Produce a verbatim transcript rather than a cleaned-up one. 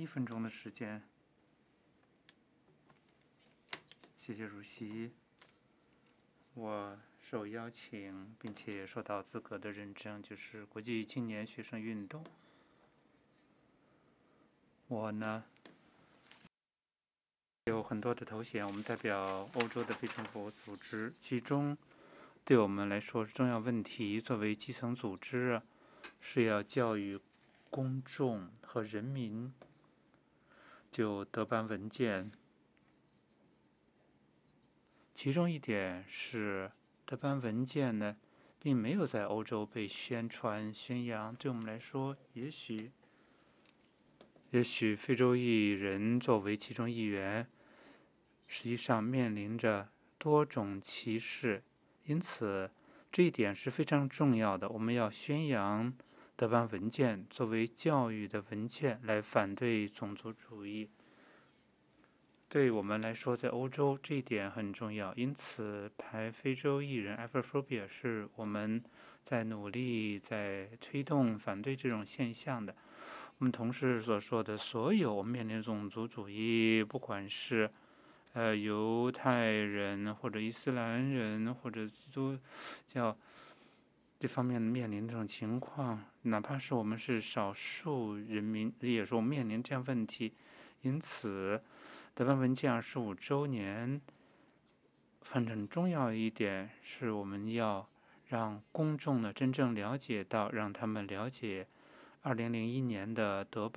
一分钟的时间。谢谢主席。我受邀请并且受到资格的认证，就是国际青年学生运动。我呢有很多的头衔，我们代表欧洲的非政府组织，其中对我们来说是重要问题。作为基层组织，是要教育公众和人民就德班文件。其中一点是，德班文件呢，并没有在欧洲被宣传宣扬。对我们来说，也许，也许非洲裔人作为其中一员，实际上面临着多种歧视，因此这一点是非常重要的。我们要宣扬德班文件作为教育的文件，来反对种族主义。对我们来说，在欧洲这一点很重要，因此排非洲裔人 Afrophobia 是我们在努力在推动反对这种现象的。我们同事所说的所有面临种族主义，不管是呃犹太人或者伊斯兰人或者基督教这方面面临这种情况，哪怕是我们是少数人民，也说面临这样问题。因此德班文件二十五周年，很重要一点是我们要让公众呢真正了解到，让他们了解二零零一年的德班